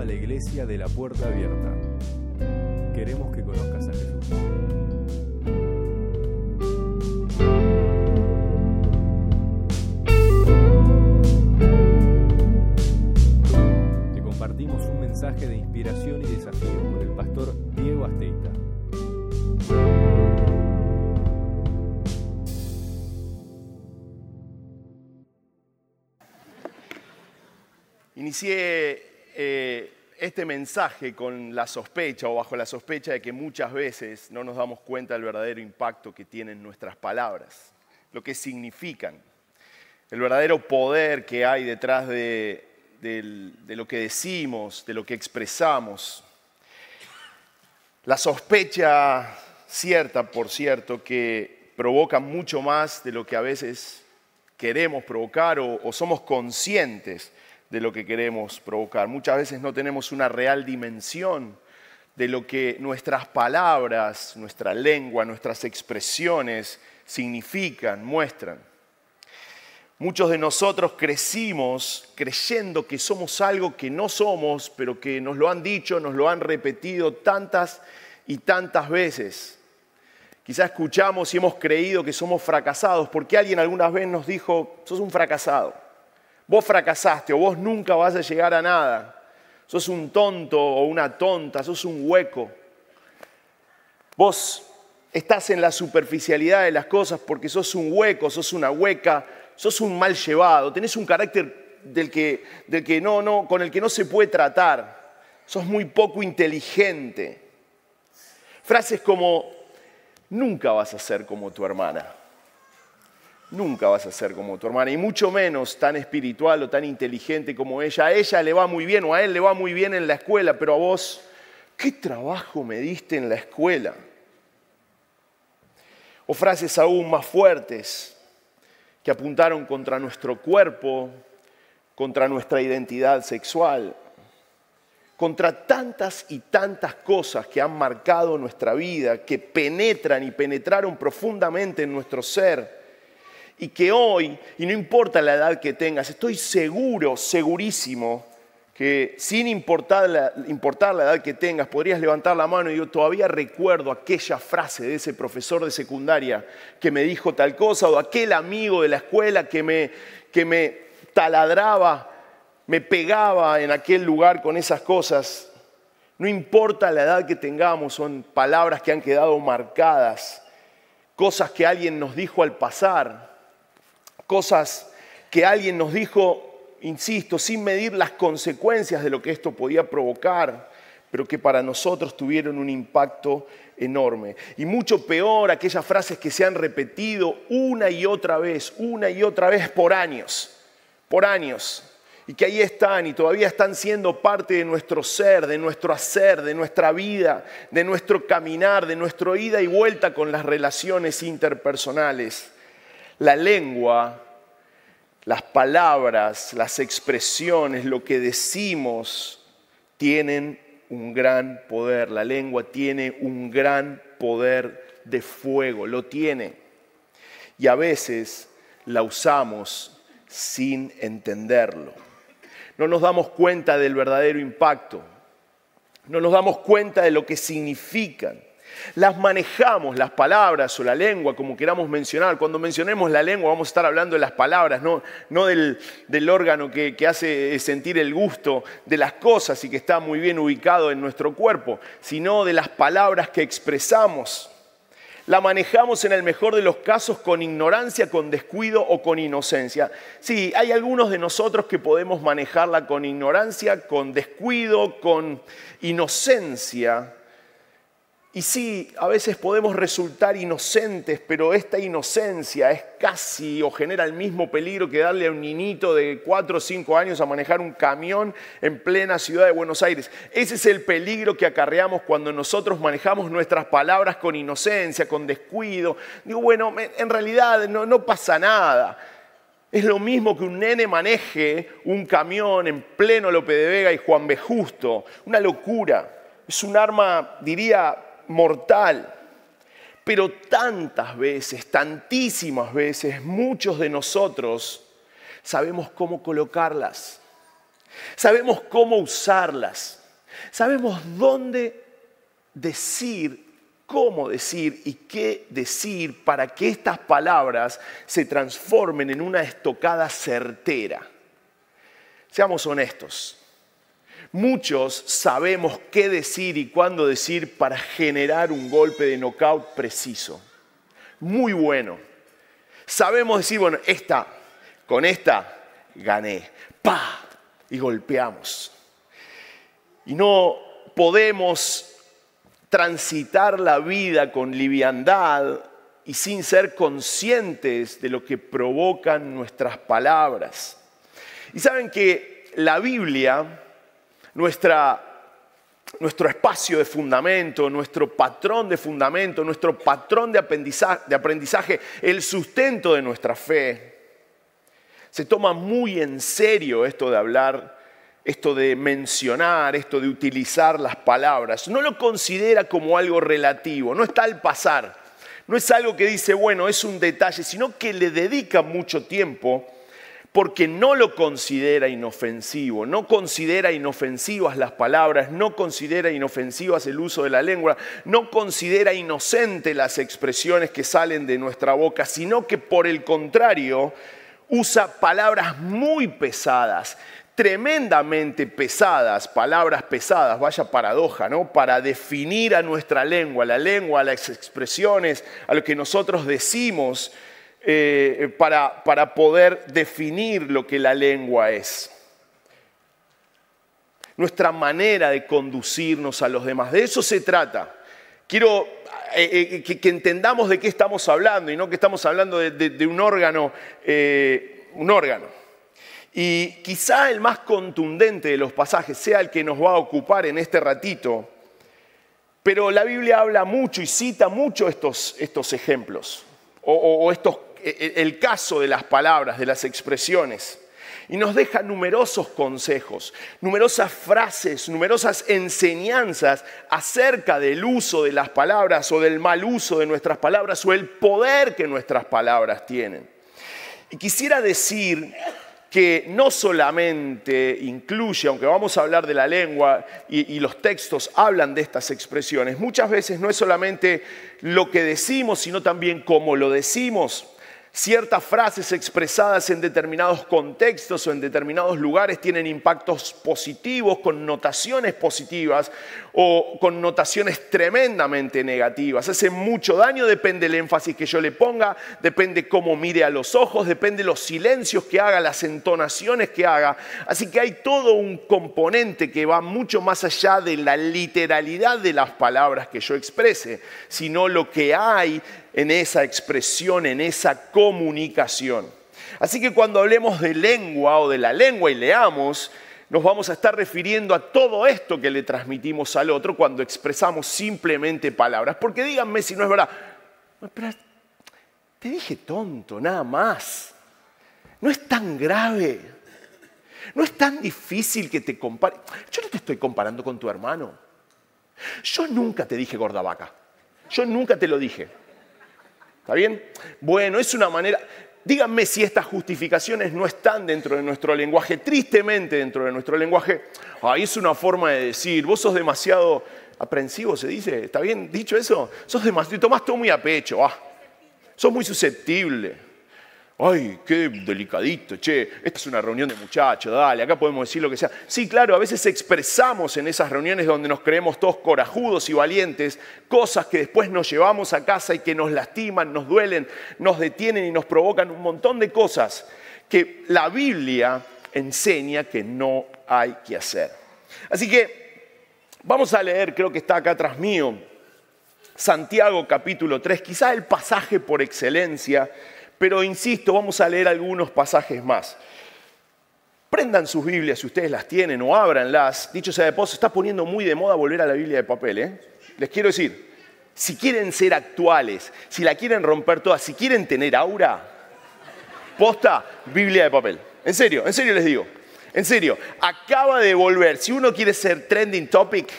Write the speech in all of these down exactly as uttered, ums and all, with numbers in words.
la Iglesia de la Puerta Abierta. Queremos que conozcas a Jesús. Te compartimos un mensaje de inspiración y desafío con el pastor Diego Asteita. Inicié eh, este mensaje con la sospecha o bajo la sospecha de que muchas veces no nos damos cuenta del verdadero impacto que tienen nuestras palabras, lo que significan, el verdadero poder que hay detrás de, de, de lo que decimos, de lo que expresamos. La sospecha cierta, por cierto, que provoca mucho más de lo que a veces queremos provocar o, o somos conscientes de lo que queremos provocar. Muchas veces no tenemos una real dimensión de lo que nuestras palabras, nuestra lengua, nuestras expresiones significan, muestran. Muchos de nosotros crecimos creyendo que somos algo que no somos, pero que nos lo han dicho, nos lo han repetido tantas y tantas veces. Quizás escuchamos y hemos creído que somos fracasados porque alguien alguna vez nos dijo, sos un fracasado. Vos fracasaste o vos nunca vas a llegar a nada. Sos un tonto o una tonta, sos un hueco. Vos estás en la superficialidad de las cosas porque sos un hueco, sos una hueca, sos un mal llevado, tenés un carácter del que, del que no, no, con el que no se puede tratar. Sos muy poco inteligente. Frases como, nunca vas a ser como tu hermana. Nunca vas a ser como tu hermana, y mucho menos tan espiritual o tan inteligente como ella. A ella le va muy bien o a él le va muy bien en la escuela, pero a vos, ¿qué trabajo me diste en la escuela? O frases aún más fuertes que apuntaron contra nuestro cuerpo, contra nuestra identidad sexual, contra tantas y tantas cosas que han marcado nuestra vida, que penetran y penetraron profundamente en nuestro ser. Y que hoy, y no importa la edad que tengas, estoy seguro, segurísimo, que sin importar la, importar la edad que tengas, podrías levantar la mano y yo todavía recuerdo aquella frase de ese profesor de secundaria que me dijo tal cosa, o aquel amigo de la escuela que me, que me taladraba, me pegaba en aquel lugar con esas cosas. No importa la edad que tengamos, son palabras que han quedado marcadas, cosas que alguien nos dijo al pasar. Cosas que alguien nos dijo, insisto, sin medir las consecuencias de lo que esto podía provocar, pero que para nosotros tuvieron un impacto enorme. Y mucho peor, aquellas frases que se han repetido una y otra vez, una y otra vez por años, por años, y que ahí están y todavía están siendo parte de nuestro ser, de nuestro hacer, de nuestra vida, de nuestro caminar, de nuestro ida y vuelta con las relaciones interpersonales. La lengua, las palabras, las expresiones, lo que decimos, tienen un gran poder. La lengua tiene un gran poder de fuego, lo tiene. Y a veces la usamos sin entenderlo. No nos damos cuenta del verdadero impacto. No nos damos cuenta de lo que significan. Las manejamos, las palabras o la lengua, como queramos mencionar. Cuando mencionemos la lengua vamos a estar hablando de las palabras, no, no del, del órgano que, que hace sentir el gusto de las cosas y que está muy bien ubicado en nuestro cuerpo, sino de las palabras que expresamos. La manejamos en el mejor de los casos con ignorancia, con descuido o con inocencia. Sí, hay algunos de nosotros que podemos manejarla con ignorancia, con descuido, con inocencia. Y sí, a veces podemos resultar inocentes, pero esta inocencia es casi o genera el mismo peligro que darle a un niñito de cuatro o cinco años a manejar un camión en plena ciudad de Buenos Aires. Ese es el peligro que acarreamos cuando nosotros manejamos nuestras palabras con inocencia, con descuido. Digo, bueno, en realidad no, no pasa nada. Es lo mismo que un nene maneje un camión en pleno Lope de Vega y Juan B. Justo. Una locura. Es un arma, diría, mortal, pero tantas veces, tantísimas veces, muchos de nosotros sabemos cómo colocarlas. Sabemos cómo usarlas. Sabemos dónde decir, cómo decir y qué decir para que estas palabras se transformen en una estocada certera. Seamos honestos. Muchos sabemos qué decir y cuándo decir para generar un golpe de knockout preciso. Muy bueno. Sabemos decir, bueno, esta, con esta gané. ¡Pah! Y golpeamos. Y no podemos transitar la vida con liviandad y sin ser conscientes de lo que provocan nuestras palabras. Y saben que la Biblia, nuestra, nuestro espacio de fundamento, nuestro patrón de fundamento, nuestro patrón de aprendizaje, de aprendizaje, el sustento de nuestra fe, se toma muy en serio esto de hablar, esto de mencionar, esto de utilizar las palabras. No lo considera como algo relativo, no está al pasar. No es algo que dice, bueno, es un detalle, sino que le dedica mucho tiempo porque no lo considera inofensivo, no considera inofensivas las palabras, no considera inofensivas el uso de la lengua, no considera inocente las expresiones que salen de nuestra boca, sino que por el contrario usa palabras muy pesadas, tremendamente pesadas, palabras pesadas, vaya paradoja, ¿no? Para definir a nuestra lengua, la lengua, las expresiones, a lo que nosotros decimos, eh, para, para poder definir lo que la lengua es. Nuestra manera de conducirnos a los demás, de eso se trata. Quiero eh, eh, que, que entendamos de qué estamos hablando y no que estamos hablando de, de, de un órgano, eh, un órgano. Y quizá el más contundente de los pasajes sea el que nos va a ocupar en este ratito, pero la Biblia habla mucho y cita mucho estos, estos ejemplos, o, o, o estos, el caso de las palabras, de las expresiones. Y nos deja numerosos consejos, numerosas frases, numerosas enseñanzas acerca del uso de las palabras o del mal uso de nuestras palabras o el poder que nuestras palabras tienen. Y quisiera decir que no solamente incluye, aunque vamos a hablar de la lengua y, y los textos hablan de estas expresiones, muchas veces no es solamente lo que decimos, sino también cómo lo decimos. Ciertas frases expresadas en determinados contextos o en determinados lugares tienen impactos positivos, connotaciones positivas o connotaciones tremendamente negativas. Hacen mucho daño, depende del énfasis que yo le ponga, depende cómo mire a los ojos, depende los silencios que haga, las entonaciones que haga. Así que hay todo un componente que va mucho más allá de la literalidad de las palabras que yo exprese, sino lo que hay en esa expresión, en esa comunicación. Así que cuando hablemos de lengua o de la lengua y leamos, nos vamos a estar refiriendo a todo esto que le transmitimos al otro cuando expresamos simplemente palabras. Porque díganme si no es verdad. Pero te dije tonto, nada más. No es tan grave. No es tan difícil que te compare. Yo no te estoy comparando con tu hermano. Yo nunca te dije gorda vaca. Yo nunca te lo dije. ¿Está bien? Bueno, es una manera. Díganme si estas justificaciones no están dentro de nuestro lenguaje, tristemente dentro de nuestro lenguaje. Ay, es una forma de decir, vos sos demasiado aprensivo, se dice. ¿Está bien dicho eso? Sos demasiado, tomás todo muy a pecho. Ah, sos muy susceptible. Ay, qué delicadito, che, esta es una reunión de muchachos, dale, acá podemos decir lo que sea. Sí, claro, a veces expresamos en esas reuniones donde nos creemos todos corajudos y valientes, cosas que después nos llevamos a casa y que nos lastiman, nos duelen, nos detienen y nos provocan un montón de cosas que la Biblia enseña que no hay que hacer. Así que vamos a leer, creo que está acá atrás mío, Santiago capítulo tres, quizá el pasaje por excelencia. Pero insisto, vamos a leer algunos pasajes más. Prendan sus Biblias si ustedes las tienen o ábranlas. Dicho sea de paso, se está poniendo muy de moda volver a la Biblia de papel, ¿eh? Les quiero decir, si quieren ser actuales, si la quieren romper toda, si quieren tener aura, posta, Biblia de papel. En serio, en serio les digo. En serio, acaba de volver. Si uno quiere ser trending topic,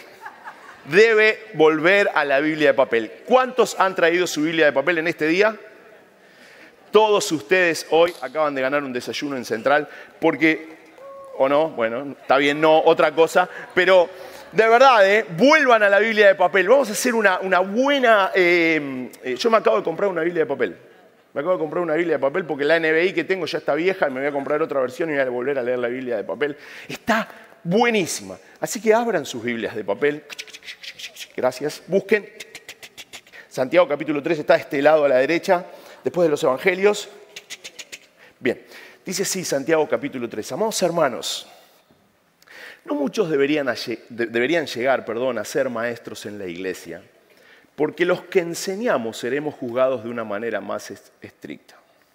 debe volver a la Biblia de papel. ¿Cuántos han traído su Biblia de papel en este día? Todos ustedes hoy acaban de ganar un desayuno en Central porque ¿O no? Bueno, está bien, no, otra cosa. Pero de verdad, ¿eh? Vuelvan a la Biblia de papel. Vamos a hacer una, una buena... Eh, eh, yo me acabo de comprar una Biblia de papel. Me acabo de comprar una Biblia de papel porque la N B I que tengo ya está vieja y me voy a comprar otra versión y voy a volver a leer la Biblia de papel. Está buenísima. Así que abran sus Biblias de papel. Gracias. Busquen. Santiago capítulo tres está de este lado a la derecha, después de los evangelios. Bien, dice así Santiago capítulo tres. Amados hermanos, no muchos deberían, deberían llegar perdón, a ser maestros en la iglesia, porque los que enseñamos seremos juzgados de una manera más estricta.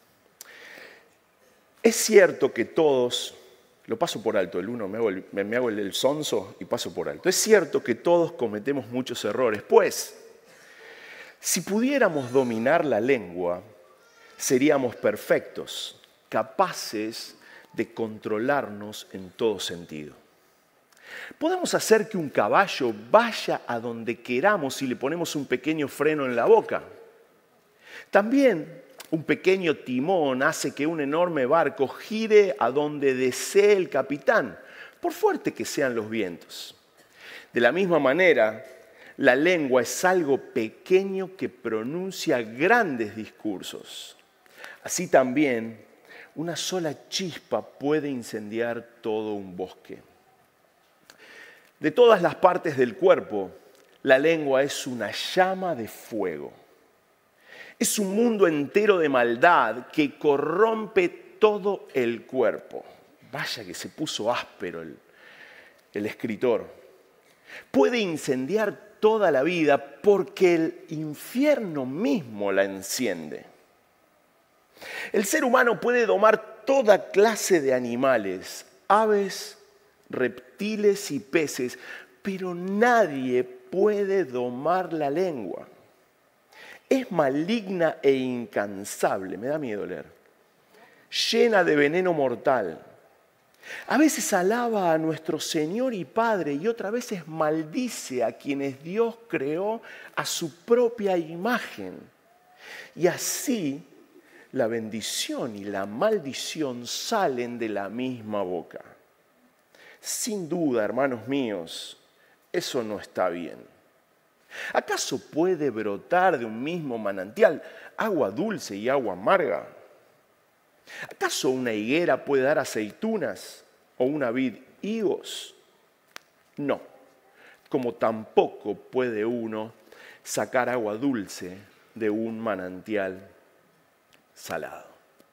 Es cierto que todos, lo paso por alto, el uno me hago el, me hago el, el sonso y paso por alto. Es cierto que todos cometemos muchos errores, pues si pudiéramos dominar la lengua, seríamos perfectos, capaces de controlarnos en todo sentido. Podemos hacer que un caballo vaya a donde queramos si le ponemos un pequeño freno en la boca. También un pequeño timón hace que un enorme barco gire a donde desee el capitán, por fuerte que sean los vientos. De la misma manera, la lengua es algo pequeño que pronuncia grandes discursos. Así también, una sola chispa puede incendiar todo un bosque. De todas las partes del cuerpo, la lengua es una llama de fuego. Es un mundo entero de maldad que corrompe todo el cuerpo. Vaya que se puso áspero el, el escritor. Puede incendiar toda la vida porque el infierno mismo la enciende. El ser humano puede domar toda clase de animales, aves, reptiles y peces, pero nadie puede domar la lengua. Es maligna e incansable, me da miedo leer, llena de veneno mortal. A veces alaba a nuestro Señor y Padre y otras veces maldice a quienes Dios creó a su propia imagen. Y así la bendición y la maldición salen de la misma boca. Sin duda, hermanos míos, eso no está bien. ¿Acaso puede brotar de un mismo manantial agua dulce y agua amarga? ¿Acaso una higuera puede dar aceitunas o una vid higos? No, como tampoco puede uno sacar agua dulce de un manantial salado.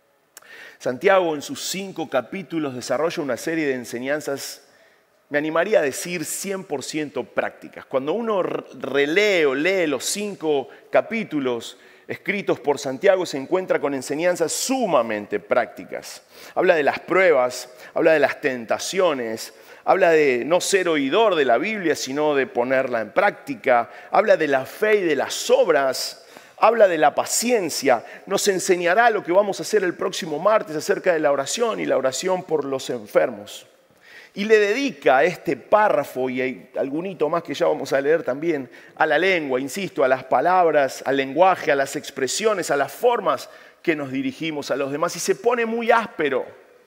Santiago en sus cinco capítulos desarrolla una serie de enseñanzas, me animaría a decir cien por ciento prácticas. Cuando uno relee o lee los cinco capítulos escritos por Santiago, se encuentra con enseñanzas sumamente prácticas. Habla de las pruebas, habla de las tentaciones, habla de no ser oidor de la Biblia, sino de ponerla en práctica. Habla de la fe y de las obras, habla de la paciencia. Nos enseñará lo que vamos a hacer el próximo martes acerca de la oración y la oración por los enfermos. Y le dedica este párrafo y hay algunito más que ya vamos a leer también a la lengua, insisto, a las palabras, al lenguaje, a las expresiones, a las formas que nos dirigimos a los demás. Y se pone muy áspero.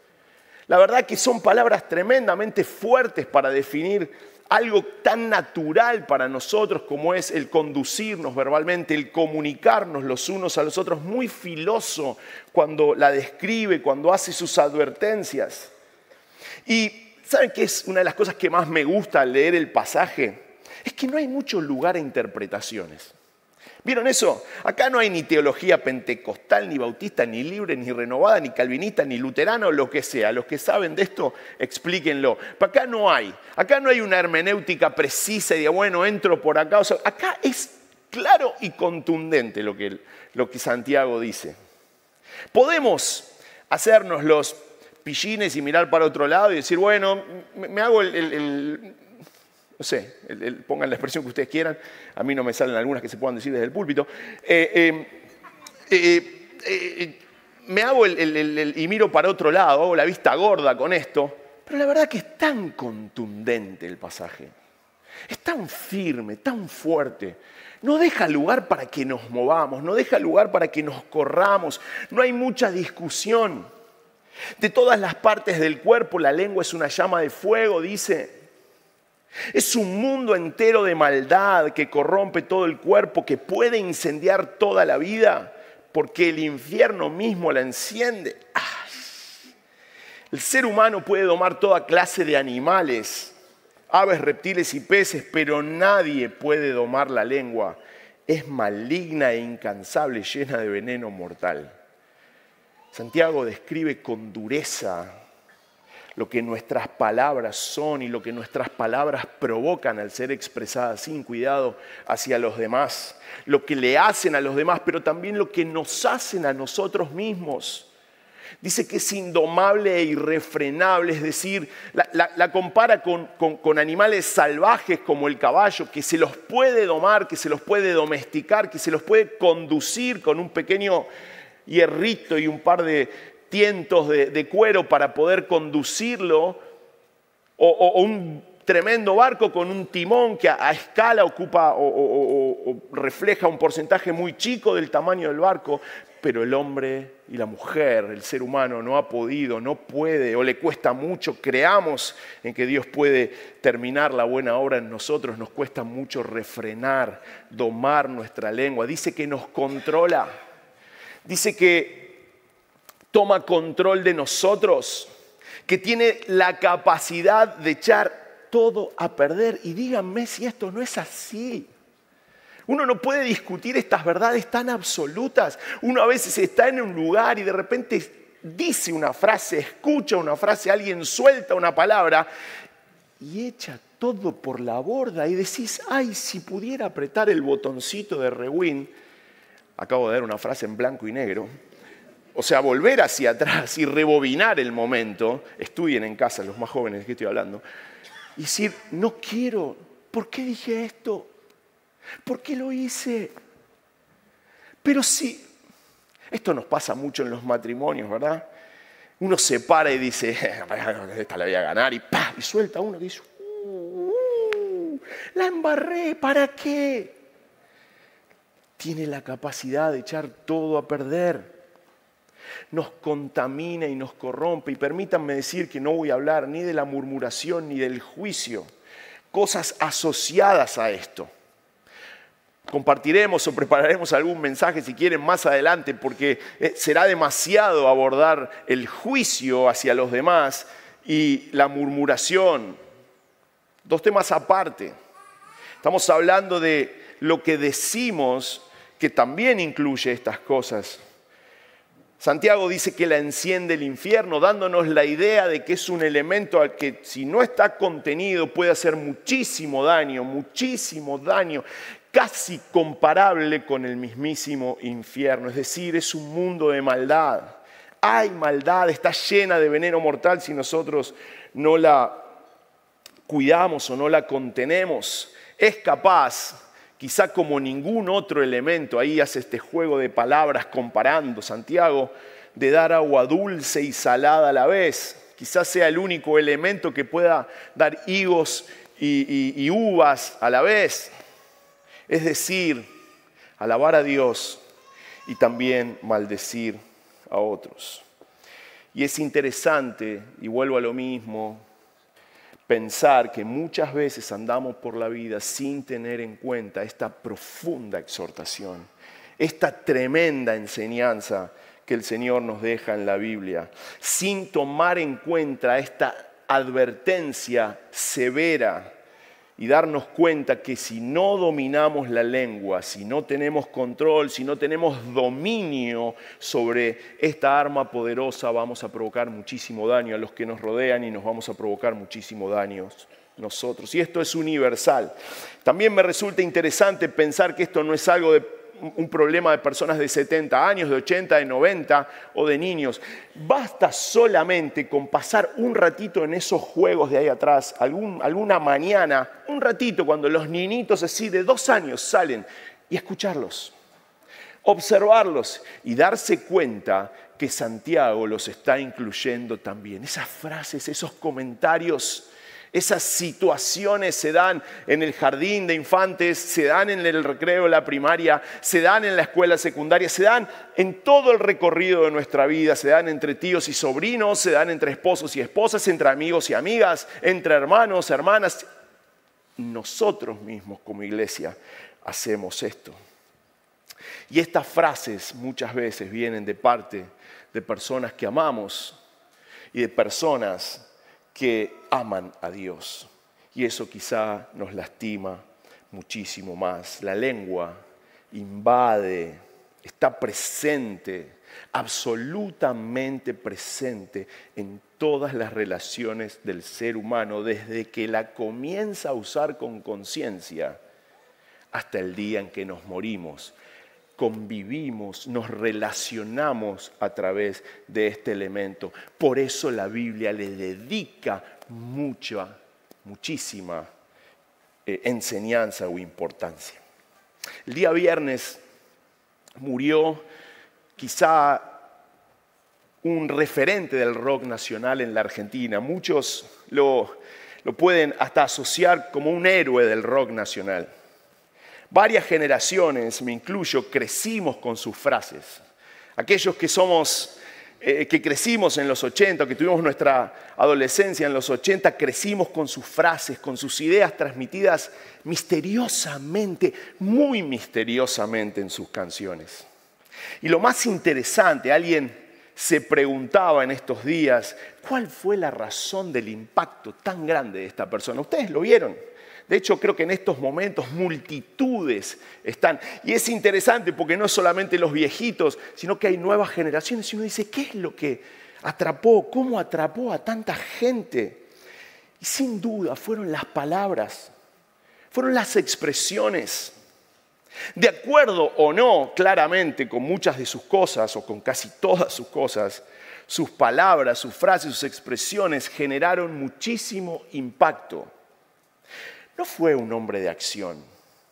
La verdad que son palabras tremendamente fuertes para definir algo tan natural para nosotros como es el conducirnos verbalmente, el comunicarnos los unos a los otros. Muy filoso cuando la describe, cuando hace sus advertencias. Y ¿saben qué es una de las cosas que más me gusta al leer el pasaje? Es que no hay mucho lugar a interpretaciones. ¿Vieron eso? Acá no hay ni teología pentecostal, ni bautista, ni libre, ni renovada, ni calvinista, ni luterana o lo que sea. Los que saben de esto, explíquenlo. Pero acá no hay. Acá no hay una hermenéutica precisa y de, bueno, entro por acá. O sea, acá es claro y contundente lo que, lo que Santiago dice. Podemos hacernos los pillines y mirar para otro lado y decir, bueno, me hago el, el, el no sé, el, el, pongan la expresión que ustedes quieran, a mí no me salen algunas que se puedan decir desde el púlpito, eh, eh, eh, eh, me hago el, el, el, el y miro para otro lado, hago la vista gorda con esto, pero la verdad que es tan contundente el pasaje, es tan firme, tan fuerte, no deja lugar para que nos movamos, no deja lugar para que nos corramos, no hay mucha discusión. De todas las partes del cuerpo, la lengua es una llama de fuego, dice. Es un mundo entero de maldad que corrompe todo el cuerpo, que puede incendiar toda la vida, porque el infierno mismo la enciende. ¡Ah! El ser humano puede domar toda clase de animales, aves, reptiles y peces, pero nadie puede domar la lengua. Es maligna e incansable, llena de veneno mortal. Santiago describe con dureza lo que nuestras palabras son y lo que nuestras palabras provocan al ser expresadas sin cuidado hacia los demás, lo que le hacen a los demás, pero también lo que nos hacen a nosotros mismos. Dice que es indomable e irrefrenable, es decir, la, la, la compara con, con, con animales salvajes como el caballo, que se los puede domar, que se los puede domesticar, que se los puede conducir con un pequeño hierrito y un par de tientos de, de cuero para poder conducirlo, o, o, o un tremendo barco con un timón que a, a escala ocupa o, o, o, o refleja un porcentaje muy chico del tamaño del barco, pero el hombre y la mujer, el ser humano, no ha podido, no puede o le cuesta mucho. Creamos en que Dios puede terminar la buena obra en nosotros, nos cuesta mucho refrenar, domar nuestra lengua. Dice que nos controla, dice que toma control de nosotros, que tiene la capacidad de echar todo a perder. Y díganme si esto no es así. Uno no puede discutir estas verdades tan absolutas. Uno a veces está en un lugar y de repente dice una frase, escucha una frase, alguien suelta una palabra y echa todo por la borda y decís, ay, si pudiera apretar el botoncito de rewind. Acabo de dar una frase en blanco y negro. O sea, volver hacia atrás y rebobinar el momento. Estudien en casa, los más jóvenes de que estoy hablando. Y decir, no quiero. ¿Por qué dije esto? ¿Por qué lo hice? Pero sí, esto nos pasa mucho en los matrimonios, ¿verdad? Uno se para y dice, esta la voy a ganar, y ¡pah! Y suelta uno y dice, uh, la embarré, ¿para qué? Tiene la capacidad de echar todo a perder. Nos contamina y nos corrompe. Y permítanme decir que no voy a hablar ni de la murmuración ni del juicio, cosas asociadas a esto. Compartiremos o prepararemos algún mensaje si quieren más adelante, porque será demasiado abordar el juicio hacia los demás y la murmuración. Dos temas aparte. Estamos hablando de lo que decimos, que también incluye estas cosas. Santiago dice que la enciende el infierno, dándonos la idea de que es un elemento al que si no está contenido puede hacer muchísimo daño, muchísimo daño, casi comparable con el mismísimo infierno. Es decir, es un mundo de maldad. Hay maldad, está llena de veneno mortal si nosotros no la cuidamos o no la contenemos. Es capaz, quizá como ningún otro elemento, ahí hace este juego de palabras comparando Santiago, de dar agua dulce y salada a la vez. Quizás sea el único elemento que pueda dar higos y, y, y uvas a la vez. Es decir, alabar a Dios y también maldecir a otros. Y es interesante, y vuelvo a lo mismo, pensar que muchas veces andamos por la vida sin tener en cuenta esta profunda exhortación, esta tremenda enseñanza que el Señor nos deja en la Biblia, sin tomar en cuenta esta advertencia severa y darnos cuenta que si no dominamos la lengua, si no tenemos control, si no tenemos dominio sobre esta arma poderosa, vamos a provocar muchísimo daño a los que nos rodean y nos vamos a provocar muchísimo daño nosotros. Y esto es universal. También me resulta interesante pensar que esto no es algo de un problema de personas de setenta años, de ochenta, de noventa o de niños. Basta solamente con pasar un ratito en esos juegos de ahí atrás, algún, alguna mañana, un ratito cuando los niñitos así de dos años salen y escucharlos, observarlos y darse cuenta que Santiago los está incluyendo también. Esas frases, esos comentarios Esas situaciones se dan en el jardín de infantes, se dan en el recreo de la primaria, se dan en la escuela secundaria, se dan en todo el recorrido de nuestra vida, se dan entre tíos y sobrinos, se dan entre esposos y esposas, entre amigos y amigas, entre hermanos, hermanas. Nosotros mismos como iglesia hacemos esto. Y estas frases muchas veces vienen de parte de personas que amamos y de personas que aman a Dios. Y eso quizá nos lastima muchísimo más. La lengua invade, está presente, absolutamente presente en todas las relaciones del ser humano, desde que la comienza a usar con conciencia hasta el día en que nos morimos. Convivimos, nos relacionamos a través de este elemento. Por eso la Biblia le dedica mucha, muchísima eh, enseñanza o importancia. El día viernes murió quizá un referente del rock nacional en la Argentina. Muchos lo, lo pueden hasta asociar como un héroe del rock nacional. Varias generaciones, me incluyo, crecimos con sus frases. Aquellos que somos, eh, que crecimos en los ochenta, que tuvimos nuestra adolescencia en los ochenta, crecimos con sus frases, con sus ideas transmitidas misteriosamente, muy misteriosamente en sus canciones. Y lo más interesante, alguien se preguntaba en estos días, ¿cuál fue la razón del impacto tan grande de esta persona? ¿Ustedes lo vieron? De hecho, creo que en estos momentos multitudes están. Y es interesante porque no solamente los viejitos, sino que hay nuevas generaciones. Y uno dice, ¿qué es lo que atrapó? ¿Cómo atrapó a tanta gente? Y sin duda fueron las palabras, fueron las expresiones. De acuerdo o no, claramente, con muchas de sus cosas, o con casi todas sus cosas, sus palabras, sus frases, sus expresiones generaron muchísimo impacto. No fue un hombre de acción.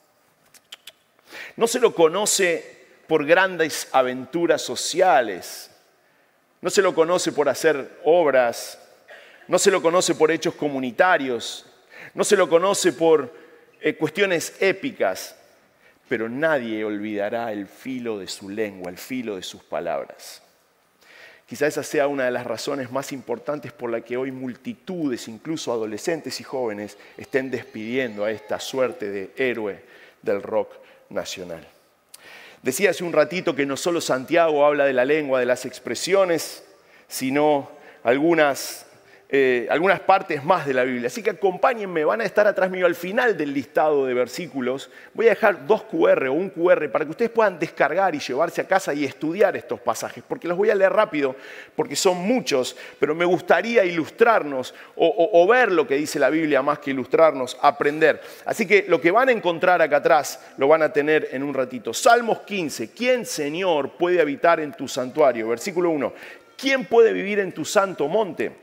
No se lo conoce por grandes aventuras sociales. No se lo conoce por hacer obras. No se lo conoce por hechos comunitarios. No se lo conoce por eh, cuestiones épicas. Pero nadie olvidará el filo de su lengua, el filo de sus palabras. Quizá esa sea una de las razones más importantes por la que hoy multitudes, incluso adolescentes y jóvenes, estén despidiendo a esta suerte de héroe del rock nacional. Decía hace un ratito que no solo Santiago habla de la lengua, de las expresiones, sino algunas, eh, algunas partes más de la Biblia. Así que acompáñenme, van a estar atrás mío al final del listado de versículos. Voy a dejar dos cu erre o un cu erre para que ustedes puedan descargar y llevarse a casa y estudiar estos pasajes, porque los voy a leer rápido, porque son muchos, pero me gustaría ilustrarnos o, o, o ver lo que dice la Biblia más que ilustrarnos, aprender. Así que lo que van a encontrar acá atrás lo van a tener en un ratito. Salmos quince, ¿quién, Señor, puede habitar en tu santuario? Versículo uno, ¿quién puede vivir en tu santo monte?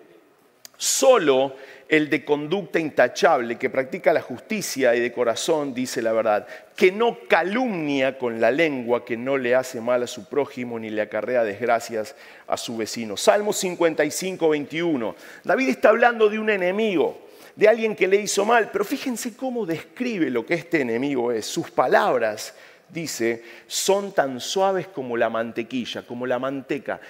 Solo el de conducta intachable, que practica la justicia y de corazón dice la verdad, que no calumnia con la lengua, que no le hace mal a su prójimo ni le acarrea desgracias a su vecino. Salmo cincuenta y cinco, veintiuno. David está hablando de un enemigo, de alguien que le hizo mal, pero fíjense cómo describe lo que este enemigo es. Sus palabras, dice, son tan suaves como la mantequilla, como la manteca.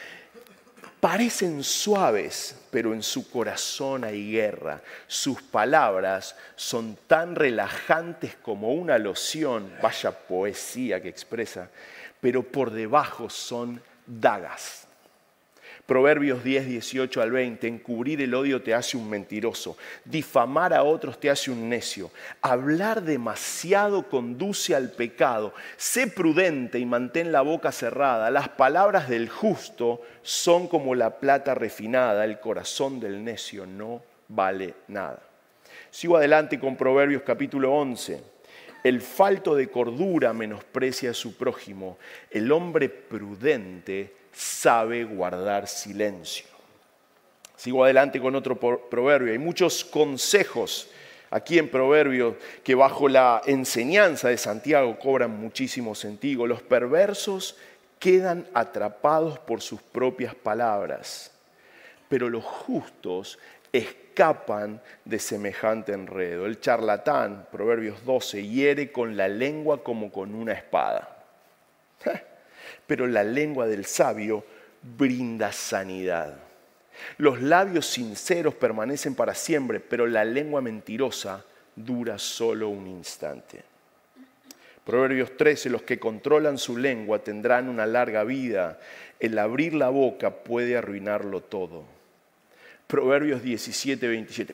Parecen suaves, pero en su corazón hay guerra. Sus palabras son tan relajantes como una loción, vaya poesía que expresa, pero por debajo son dagas. Proverbios diez, dieciocho al veinte, encubrir el odio te hace un mentiroso, difamar a otros te hace un necio, hablar demasiado conduce al pecado, sé prudente y mantén la boca cerrada, las palabras del justo son como la plata refinada, el corazón del necio no vale nada. Sigo adelante con Proverbios capítulo once. El falto de cordura menosprecia a su prójimo, el hombre prudente sabe guardar silencio. Sigo adelante con otro proverbio. Hay muchos consejos aquí en Proverbios que bajo la enseñanza de Santiago cobran muchísimo sentido. Los perversos quedan atrapados por sus propias palabras, pero los justos escapan de semejante enredo. El charlatán, Proverbios doce, hiere con la lengua como con una espada. Pero la lengua del sabio brinda sanidad. Los labios sinceros permanecen para siempre, pero la lengua mentirosa dura solo un instante. Proverbios trece, los que controlan su lengua tendrán una larga vida. El abrir la boca puede arruinarlo todo. Proverbios diecisiete, veintisiete.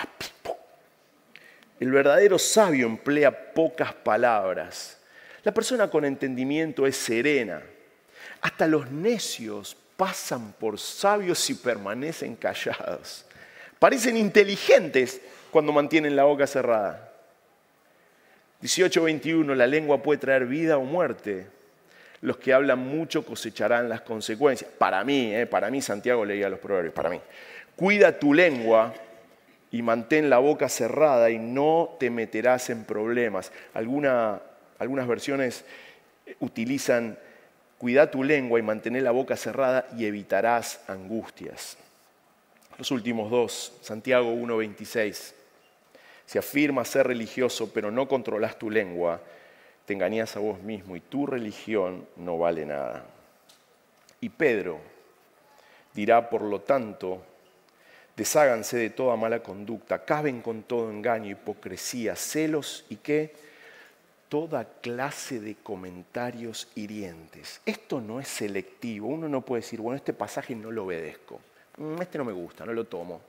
El verdadero sabio emplea pocas palabras. La persona con entendimiento es serena. Hasta los necios pasan por sabios y permanecen callados. Parecen inteligentes cuando mantienen la boca cerrada. dieciocho veintiuno, la lengua puede traer vida o muerte. Los que hablan mucho cosecharán las consecuencias. Para mí, eh, para mí Santiago leía los proverbios, para mí. Cuida tu lengua y mantén la boca cerrada y no te meterás en problemas. Alguna, algunas versiones utilizan cuida tu lengua y mantén la boca cerrada y evitarás angustias. Los últimos dos, Santiago uno veintiséis. Si afirmas ser religioso pero no controlas tu lengua, te engañas a vos mismo y tu religión no vale nada. Y Pedro dirá, por lo tanto, desháganse de toda mala conducta, acaben con todo engaño, hipocresía, celos y ¿qué? Toda clase de comentarios hirientes. Esto no es selectivo. Uno no puede decir, bueno, este pasaje no lo obedezco. Este no me gusta, no lo tomo.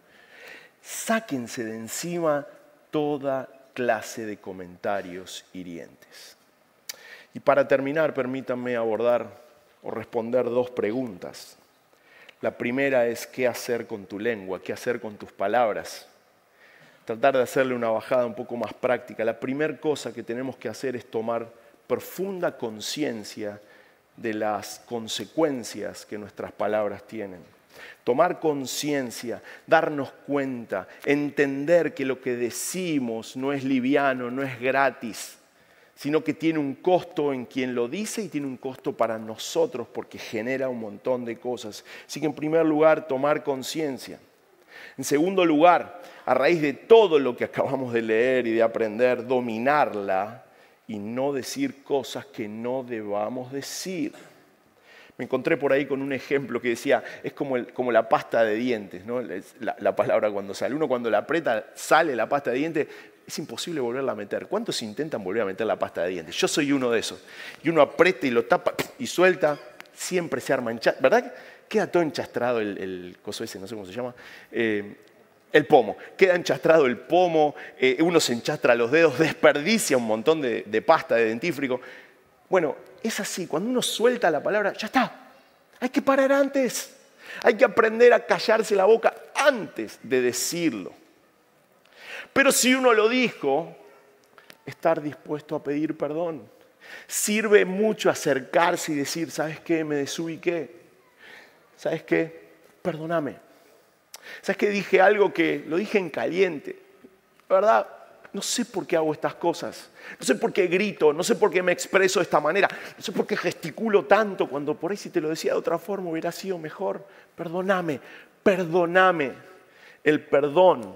Sáquense de encima toda clase de comentarios hirientes. Y para terminar, permítanme abordar o responder dos preguntas. La primera es, ¿qué hacer con tu lengua? ¿Qué hacer con tus palabras? Tratar de hacerle una bajada un poco más práctica. La primera cosa que tenemos que hacer es tomar profunda conciencia de las consecuencias que nuestras palabras tienen. Tomar conciencia, darnos cuenta, entender que lo que decimos no es liviano, no es gratis, sino que tiene un costo en quien lo dice y tiene un costo para nosotros porque genera un montón de cosas. Así que en primer lugar, tomar conciencia. En segundo lugar, a raíz de todo lo que acabamos de leer y de aprender, dominarla y no decir cosas que no debamos decir. Me encontré por ahí con un ejemplo que decía, es como, el, como la pasta de dientes, ¿no? La, la palabra cuando sale. Uno cuando la aprieta, sale la pasta de dientes, es imposible volverla a meter. ¿Cuántos intentan volver a meter la pasta de dientes? Yo soy uno de esos. Y uno aprieta y lo tapa y suelta, siempre se arma enchastrado. ¿Verdad? Queda todo enchastrado el, el coso ese, no sé cómo se llama, eh, el pomo. Queda enchastrado el pomo, eh, uno se enchastra los dedos, desperdicia un montón de, de pasta de dentífrico. Bueno, es así, cuando uno suelta la palabra, ya está. Hay que parar antes. Hay que aprender a callarse la boca antes de decirlo. Pero si uno lo dijo, estar dispuesto a pedir perdón. Sirve mucho acercarse y decir, ¿sabes qué? Me desubiqué. ¿Sabes qué? Perdóname. ¿Sabes qué? Dije algo que lo dije en caliente. La verdad, no sé por qué hago estas cosas. No sé por qué grito, no sé por qué me expreso de esta manera. No sé por qué gesticulo tanto cuando por ahí si te lo decía de otra forma hubiera sido mejor. Perdóname, perdóname. El perdón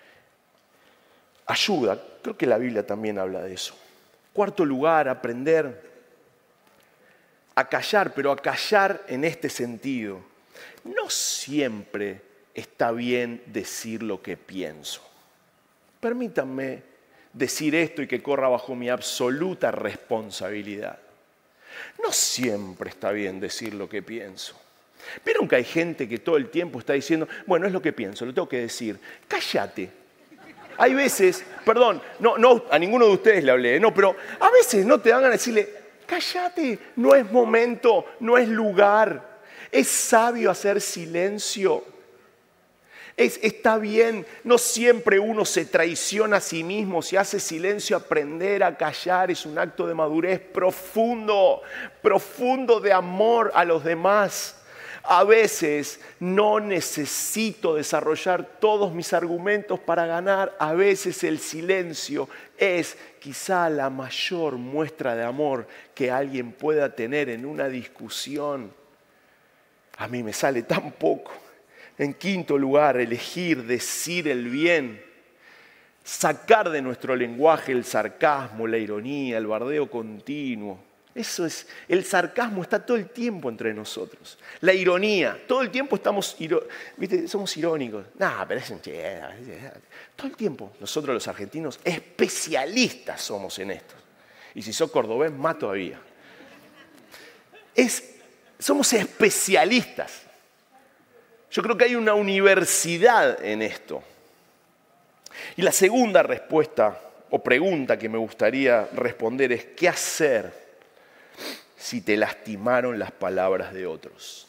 ayuda. Creo que la Biblia también habla de eso. Cuarto lugar, aprender a callar, pero a callar en este sentido. No siempre está bien decir lo que pienso. Permítanme decir esto y que corra bajo mi absoluta responsabilidad. No siempre está bien decir lo que pienso. ¿Vieron que hay gente que todo el tiempo está diciendo, bueno, es lo que pienso, lo tengo que decir? Cállate. Hay veces, perdón, no, no, a ninguno de ustedes le hablé, no, pero a veces no te dan ganas de decirle, cállate, no es momento, no es lugar. Es sabio hacer silencio. Es, está bien, no siempre uno se traiciona a sí mismo, si hace silencio, aprender a callar es un acto de madurez profundo, profundo de amor a los demás. A veces no necesito desarrollar todos mis argumentos para ganar, a veces el silencio es quizá la mayor muestra de amor que alguien pueda tener en una discusión. A mí me sale tan poco. En quinto lugar, elegir decir el bien. Sacar de nuestro lenguaje el sarcasmo, la ironía, el bardeo continuo. Eso es, el sarcasmo está todo el tiempo entre nosotros. La ironía, todo el tiempo estamos, ¿viste? Somos irónicos. No, pero es un chiste. Todo el tiempo, nosotros los argentinos, especialistas somos en esto. Y si sos cordobés, más todavía. Es, somos especialistas. Yo creo que hay una universidad en esto. Y la segunda respuesta o pregunta que me gustaría responder es, ¿qué hacer si te lastimaron las palabras de otros?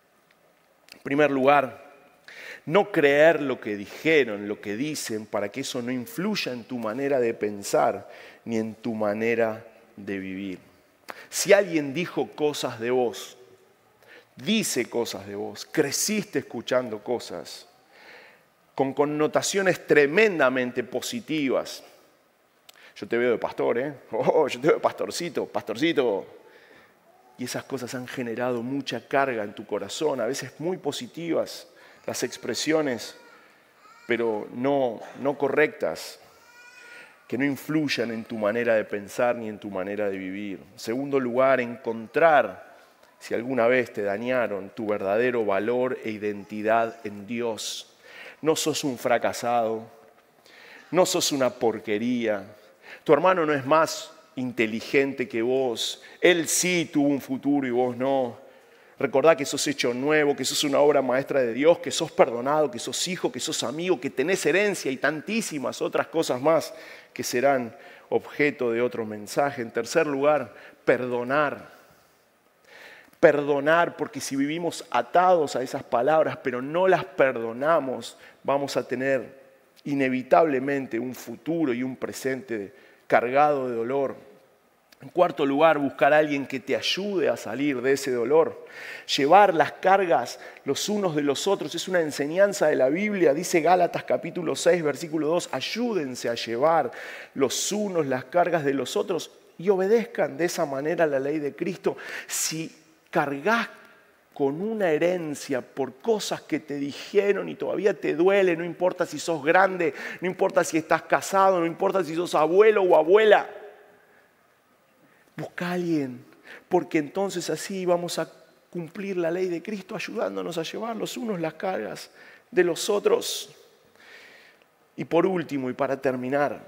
En primer lugar, no creer lo que dijeron, lo que dicen, para que eso no influya en tu manera de pensar ni en tu manera de vivir. Si alguien dijo cosas de vos, dice cosas de vos, creciste escuchando cosas con connotaciones tremendamente positivas. Yo te veo de pastor, ¿eh? Oh, yo te veo de pastorcito, pastorcito. Y esas cosas han generado mucha carga en tu corazón, a veces muy positivas, las expresiones, pero no, no correctas, que no influyan en tu manera de pensar ni en tu manera de vivir. En segundo lugar, encontrar, si alguna vez te dañaron, tu verdadero valor e identidad en Dios. No sos un fracasado, no sos una porquería. Tu hermano no es más inteligente que vos. Él sí tuvo un futuro y vos no. Recordá que sos hecho nuevo, que sos una obra maestra de Dios, que sos perdonado, que sos hijo, que sos amigo, que tenés herencia y tantísimas otras cosas más que serán objeto de otro mensaje. En tercer lugar, perdonar. Perdonar, porque si vivimos atados a esas palabras, pero no las perdonamos, vamos a tener inevitablemente un futuro y un presente cargado de dolor. En cuarto lugar, buscar a alguien que te ayude a salir de ese dolor. Llevar las cargas los unos de los otros es una enseñanza de la Biblia. Dice Gálatas capítulo seis, versículo dos, ayúdense a llevar los unos las cargas de los otros y obedezcan de esa manera la ley de Cristo. Si cargas con una herencia por cosas que te dijeron y todavía te duele, no importa si sos grande, no importa si estás casado, no importa si sos abuelo o abuela. Busca a alguien, porque entonces así vamos a cumplir la ley de Cristo ayudándonos a llevar los unos las cargas de los otros. Y por último, y para terminar,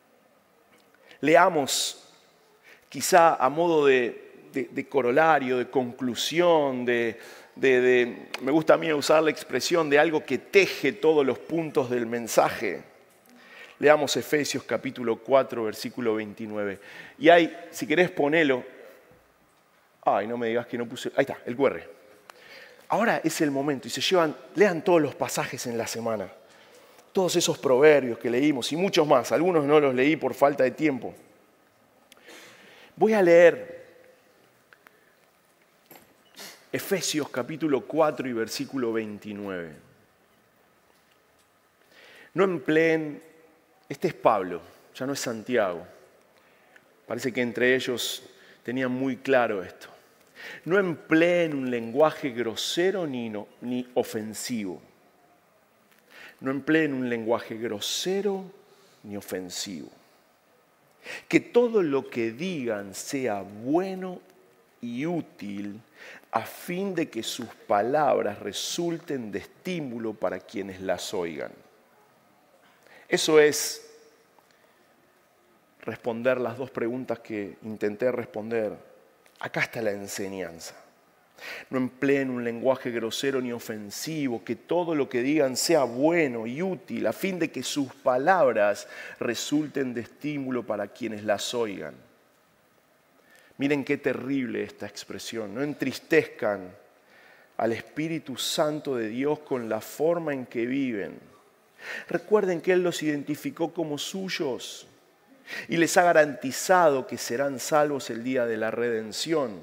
leamos quizá a modo de De, de corolario, de conclusión, de, de, de, me gusta a mí usar la expresión de algo que teje todos los puntos del mensaje. Leamos Efesios capítulo cuatro, versículo veintinueve. Y hay, si querés ponelo, ay, no me digas que no puse, ahí está, el cu erre. Ahora es el momento y se llevan, lean todos los pasajes en la semana, todos esos proverbios que leímos y muchos más, algunos no los leí por falta de tiempo. Voy a leer Efesios capítulo cuatro y versículo veintinueve. No empleen, este es Pablo, ya no es Santiago. Parece que entre ellos tenían muy claro esto. No empleen un lenguaje grosero ni, no, ni ofensivo. No empleen un lenguaje grosero ni ofensivo. Que todo lo que digan sea bueno y útil a fin de que sus palabras resulten de estímulo para quienes las oigan. Eso es responder las dos preguntas que intenté responder. Acá está la enseñanza. No empleen un lenguaje grosero ni ofensivo, que todo lo que digan sea bueno y útil, a fin de que sus palabras resulten de estímulo para quienes las oigan. Miren qué terrible esta expresión. No entristezcan al Espíritu Santo de Dios con la forma en que viven. Recuerden que Él los identificó como suyos y les ha garantizado que serán salvos el día de la redención.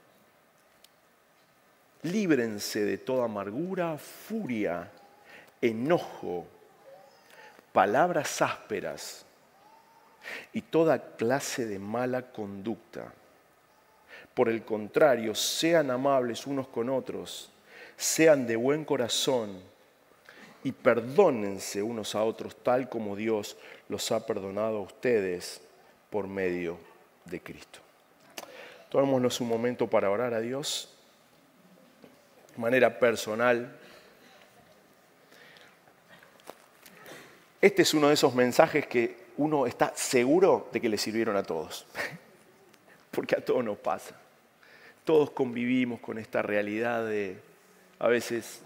Líbrense de toda amargura, furia, enojo, palabras ásperas y toda clase de mala conducta. Por el contrario, sean amables unos con otros, sean de buen corazón y perdónense unos a otros tal como Dios los ha perdonado a ustedes por medio de Cristo. Tomémonos un momento para orar a Dios de manera personal. Este es uno de esos mensajes que uno está seguro de que le sirvieron a todos, porque a todos nos pasa. Todos convivimos con esta realidad de, a veces,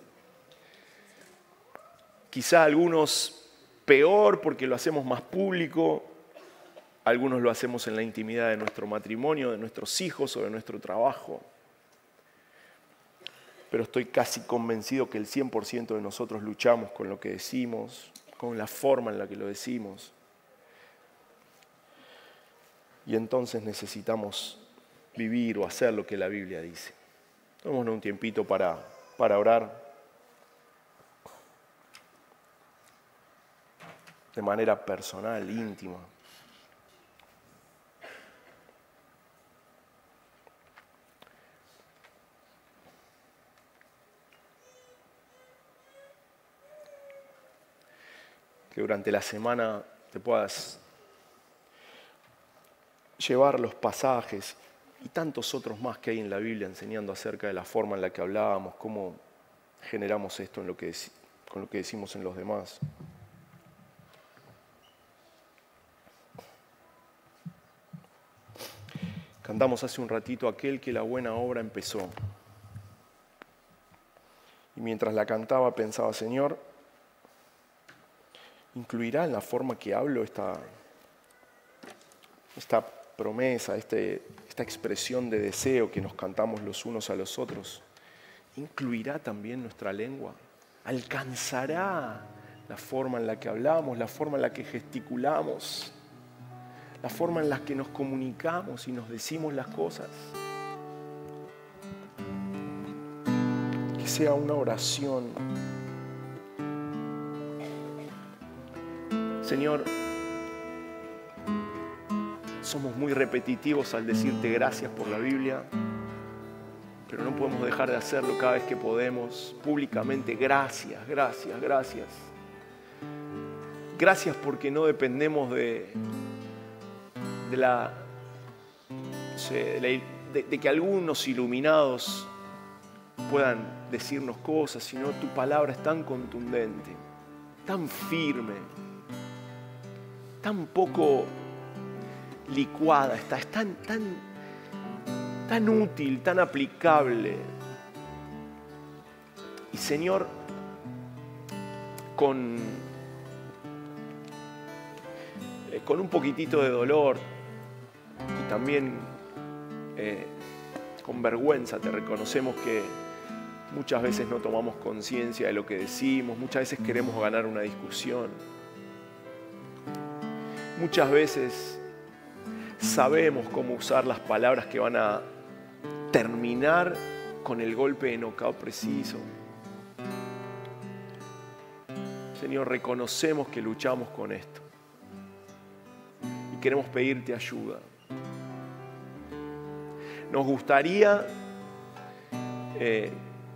quizá algunos peor porque lo hacemos más público, algunos lo hacemos en la intimidad de nuestro matrimonio, de nuestros hijos o de nuestro trabajo. Pero estoy casi convencido que el cien por ciento de nosotros luchamos con lo que decimos, con la forma en la que lo decimos. Y entonces necesitamos vivir o hacer lo que la Biblia dice. Tomémonos un tiempito para, para orar de manera personal, íntima. Que durante la semana te puedas llevar los pasajes y tantos otros más que hay en la Biblia enseñando acerca de la forma en la que hablábamos, cómo generamos esto en lo que, con lo que decimos en los demás. Cantamos hace un ratito aquel que la buena obra empezó. Y mientras la cantaba pensaba, Señor, ¿incluirá en la forma que hablo esta, esta promesa, este, esta expresión de deseo que nos cantamos los unos a los otros? ¿Incluirá también nuestra lengua? ¿Alcanzará la forma en la que hablamos, la forma en la que gesticulamos, la forma en la que nos comunicamos y nos decimos las cosas? Que sea una oración. Señor, somos muy repetitivos al decirte gracias por la Biblia, pero no podemos dejar de hacerlo cada vez que podemos, públicamente. Gracias, gracias, gracias. Gracias porque no dependemos de, de, la, no sé, de, la, de, de que algunos iluminados puedan decirnos cosas, sino tu palabra es tan contundente, tan firme, tan poco licuada, está, es tan, tan, tan útil, tan aplicable. Y Señor, con, eh, con un poquitito de dolor y también eh, con vergüenza te reconocemos que muchas veces no tomamos conciencia de lo que decimos, muchas veces queremos ganar una discusión. Muchas veces sabemos cómo usar las palabras que van a terminar con el golpe de knockout preciso. Señor, reconocemos que luchamos con esto y queremos pedirte ayuda. Nos gustaría eh,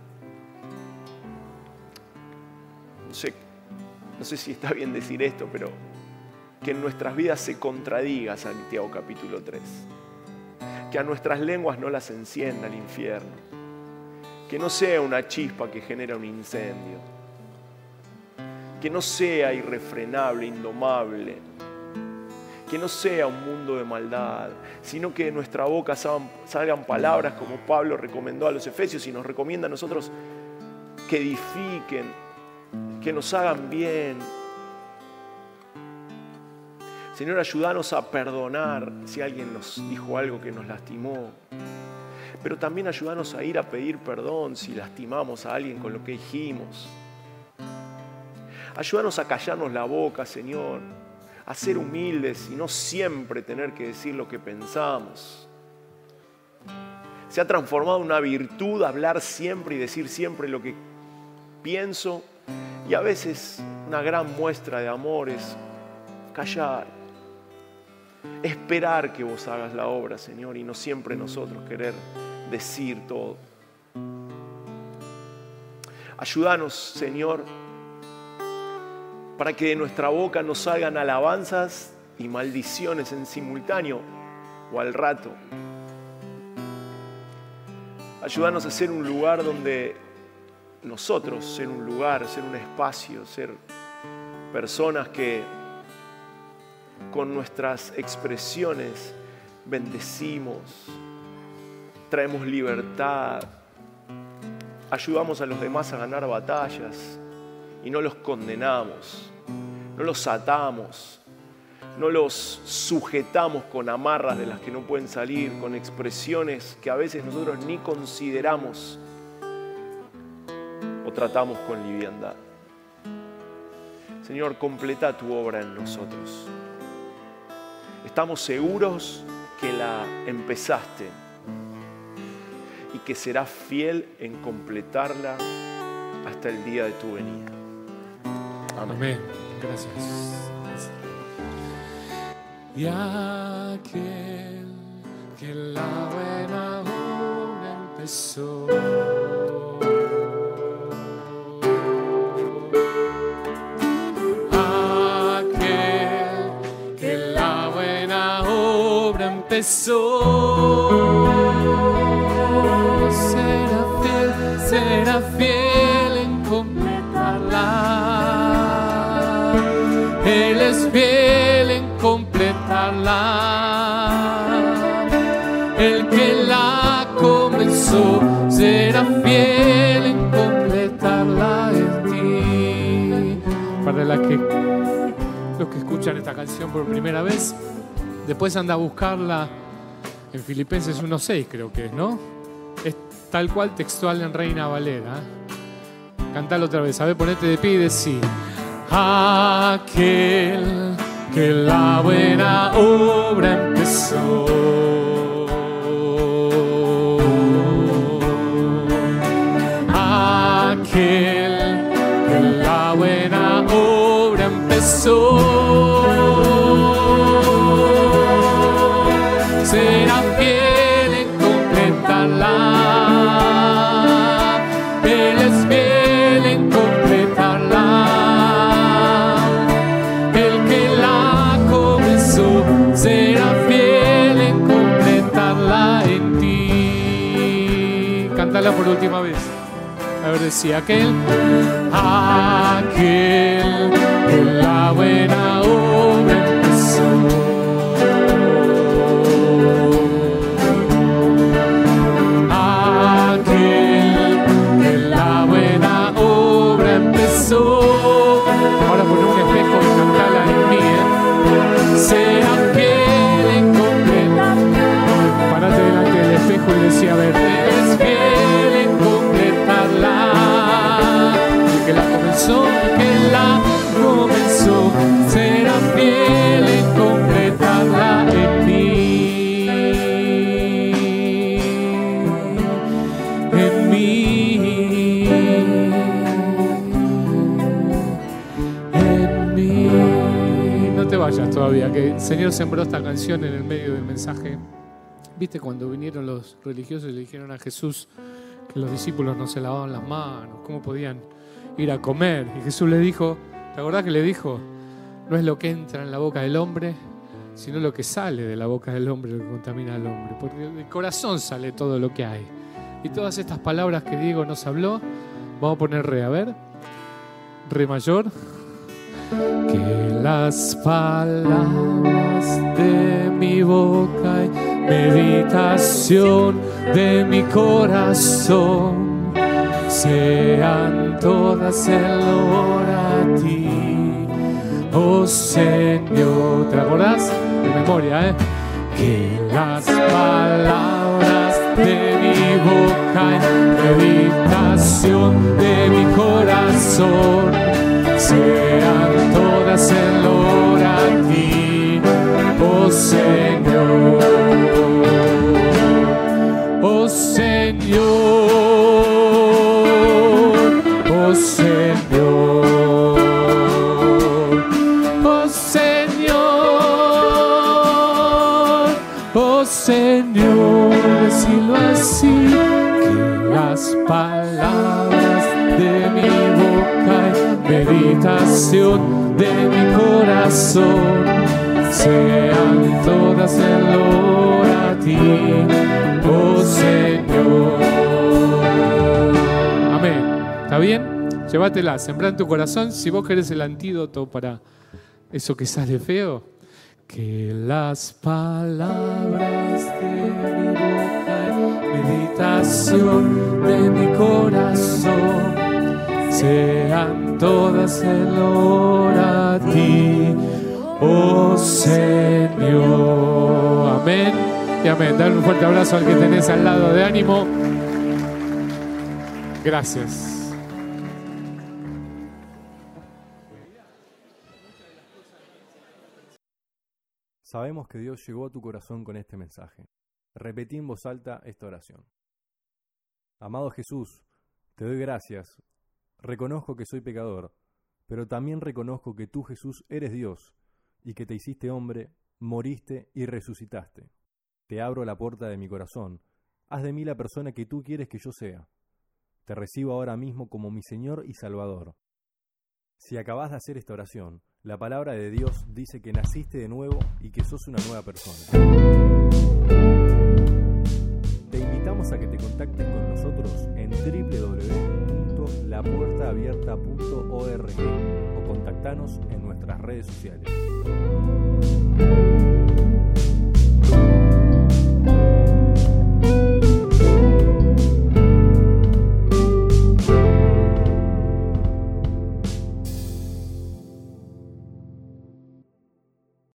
no sé, no sé si está bien decir esto, pero que en nuestras vidas se contradiga Santiago capítulo tres. Que a nuestras lenguas no las encienda el infierno. Que no sea una chispa que genera un incendio. Que no sea irrefrenable, indomable. Que no sea un mundo de maldad, sino que de nuestra boca salgan palabras como Pablo recomendó a los Efesios y nos recomienda a nosotros que edifiquen, que nos hagan bien. Señor, ayúdanos a perdonar si alguien nos dijo algo que nos lastimó. Pero también ayúdanos a ir a pedir perdón si lastimamos a alguien con lo que dijimos. Ayúdanos a callarnos la boca, Señor, a ser humildes y no siempre tener que decir lo que pensamos. Se ha transformado en una virtud hablar siempre y decir siempre lo que pienso, y a veces una gran muestra de amor es callar. Esperar que vos hagas la obra, Señor, y no siempre nosotros querer decir todo. Ayúdanos, Señor, para que de nuestra boca no salgan alabanzas y maldiciones en simultáneo o al rato. Ayúdanos a ser un lugar donde nosotros, ser un lugar, ser un espacio, ser personas que con nuestras expresiones bendecimos, traemos libertad, ayudamos a los demás a ganar batallas y no los condenamos, no los atamos, no los sujetamos con amarras de las que no pueden salir, con expresiones que a veces nosotros ni consideramos o tratamos con liviandad. Señor, completa tu obra en nosotros. Estamos seguros que la empezaste y que serás fiel en completarla hasta el día de tu venida. Amén. Amén. Gracias. Y aquel que la buena obra empezó, aquel que la buena obra empezó, será fiel, será fiel en completarla. Él es fiel en completarla. El que la comenzó será fiel en completarla en ti. Para la que, los que escuchan esta canción por primera vez, después anda a buscarla en Filipenses uno seis, creo que es, ¿no? Es tal cual textual en Reina Valera. Cántalo otra vez, a ver, ponete de pie y decí: aquel que la buena obra empezó, aquel que la buena obra empezó, será fiel en completarla. Él es fiel en completarla. El que la comenzó será fiel en completarla en ti. Cántala por última vez. A ver, decía aquel, aquel que la buena obra empezó. Ahora pon un espejo y cantala en mí, ¿eh? Será fiel en completar. Párate delante del espejo y decía: a ver, es fiel en completarla. El que la comenzó, el que la comenzó, será fiel en completarla en mí. En mí. No te vayas todavía, que el Señor sembró esta canción en el medio del mensaje. ¿Viste cuando vinieron los religiosos y le dijeron a Jesús que los discípulos no se lavaban las manos? ¿Cómo podían ir a comer? Y Jesús le dijo, ¿te acordás que le dijo? No es lo que entra en la boca del hombre, sino lo que sale de la boca del hombre lo que contamina al hombre. Porque del corazón sale todo lo que hay. Y todas estas palabras que Diego nos habló, vamos a poner re, a ver, re mayor. Que las palabras de mi boca y meditación de mi corazón sean todas en loor a ti, oh Señor. ¿Te acordás? De memoria, ¿eh? Que las palabras de mi boca y meditación de mi corazón sean todas en loor a ti, oh Señor, oh Señor, oh Señor, oh Señor, oh Señor, decirlo así, que las palabras de mi boca y meditación de mi corazón, sean todas en olor a ti, oh Señor. Amén. ¿Está bien? Llévatela, sembrá en tu corazón. Si vos querés el antídoto para eso que sale feo, que las palabras de mi boca, meditación de mi corazón, sean todas en olor a ti, oh Señor. Amén y amén. Dale un fuerte abrazo al que tenés al lado, de ánimo. Gracias. Sabemos que Dios llegó a tu corazón con este mensaje. Repetí en voz alta esta oración. Amado Jesús, te doy gracias. Reconozco que soy pecador, pero también reconozco que tú, Jesús, eres Dios y que te hiciste hombre, moriste y resucitaste. Te abro la puerta de mi corazón. Haz de mí la persona que tú quieres que yo sea. Te recibo ahora mismo como mi Señor y Salvador. Si acabas de hacer esta oración, la palabra de Dios dice que naciste de nuevo y que sos una nueva persona. Te invitamos a que te contactes con nosotros en doble u doble u doble u punto la puerta abierta punto org o contactanos en nuestras redes sociales.